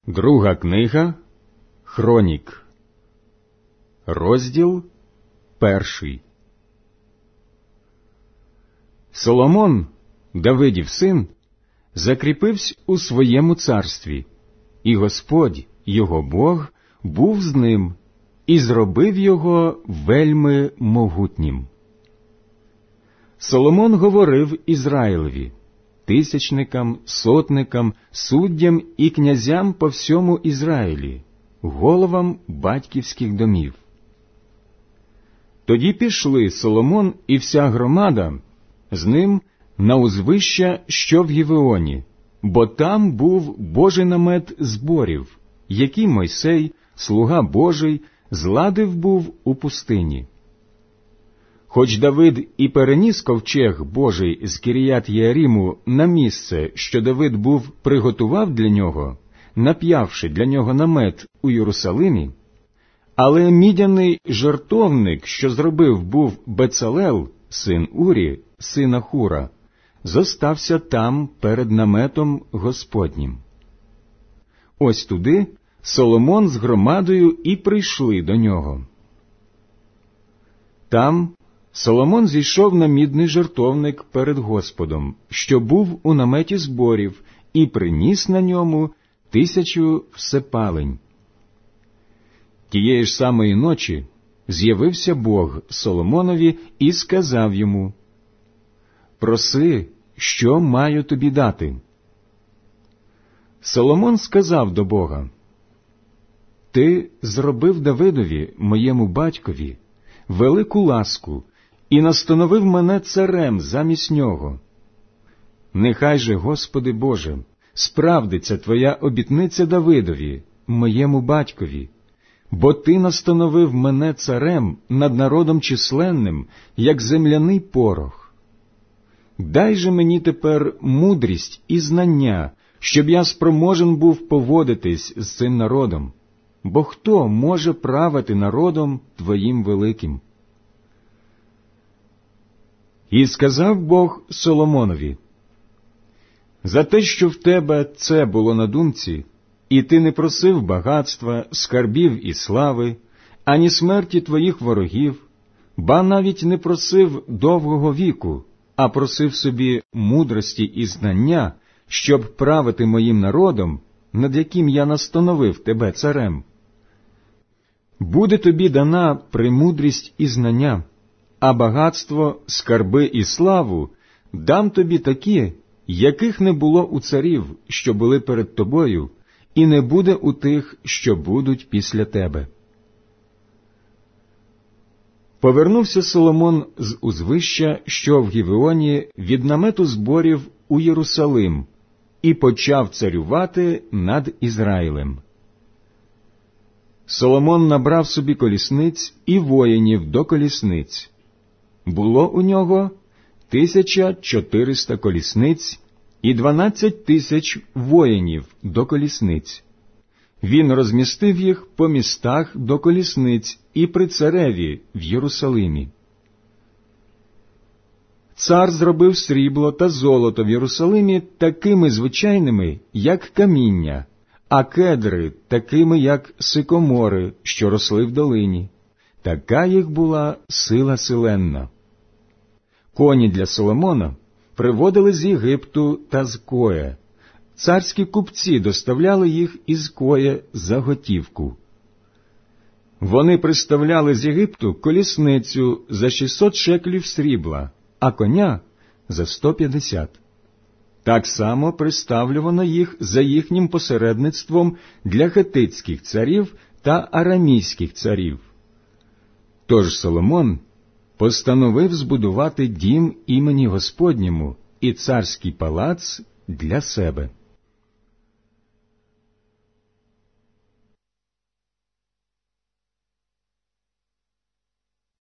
Друга книга Хронік, розділ 1. Соломон, Давидів син, закріпився у своєму царстві, і Господь, його Бог, був з ним і зробив його вельми могутнім. Соломон говорив Ізраїлеві, тисячникам, сотникам, суддям і князям по всьому Ізраїлі, головам батьківських домів. Тоді пішли Соломон і вся громада з ним на узвища, що в Гівеоні, бо там був Божий намет зборів, який Мойсей, слуга Божий, зладив був у пустині. Хоч Давид і переніс ковчег Божий з Кіріят-Єаріму на місце, що Давид був приготував для нього, нап'явши для нього намет у Єрусалимі, але мідяний жертовник, що зробив був Бецалел, син Урі, сина Хура, зостався там перед наметом Господнім. Ось туди Соломон з громадою і прийшли до нього. Там Соломон зійшов на мідний жертовник перед Господом, що був у наметі зборів, і приніс на ньому 1000 всепалень. Тієї ж самої ночі з'явився Бог Соломонові і сказав йому: «Проси, що маю тобі дати?» Соломон сказав до Бога: «Ти зробив Давидові, моєму батькові, велику ласку і настановив мене царем замість нього. Нехай же, Господи Боже, справдиться Твоя обітниця Давидові, моєму батькові, бо Ти настановив мене царем над народом численним, як земляний порох. Дай же мені тепер мудрість і знання, щоб я спроможен був поводитись з цим народом, бо хто може правити народом Твоїм великим?» І сказав Бог Соломонові: «За те, що в тебе це було на думці, і ти не просив багатства, скарбів і слави, ані смерті твоїх ворогів, ба навіть не просив довгого віку, а просив собі мудрості і знання, щоб правити моїм народом, над яким я настановив тебе царем. Буде тобі дана премудрість і знання, а багатство, скарби і славу дам тобі такі, яких не було у царів, що були перед тобою, і не буде у тих, що будуть після тебе». Повернувся Соломон з узвища, що в Гівеоні, від намету зборів у Єрусалим, і почав царювати над Ізраїлем. Соломон набрав собі колісниць і воїнів до колісниць. Було у нього 1400 колісниць і 12 000 воїнів до колісниць. Він розмістив їх по містах до колісниць і при цареві в Єрусалимі. Цар зробив срібло та золото в Єрусалимі такими звичайними, як каміння, а кедри такими, як сикомори, що росли в долині. Така їх була сила силенна. Коні для Соломона приводили з Єгипту та з Коя. Царські купці доставляли їх із Коя за готівку. Вони приставляли з Єгипту колісницю за 600 шеклів срібла, а коня за 150. Так само приставлювано їх за їхнім посередництвом для хетитських царів та арамійських царів. Тож Соломон постановив збудувати дім імені Господньому і царський палац для себе.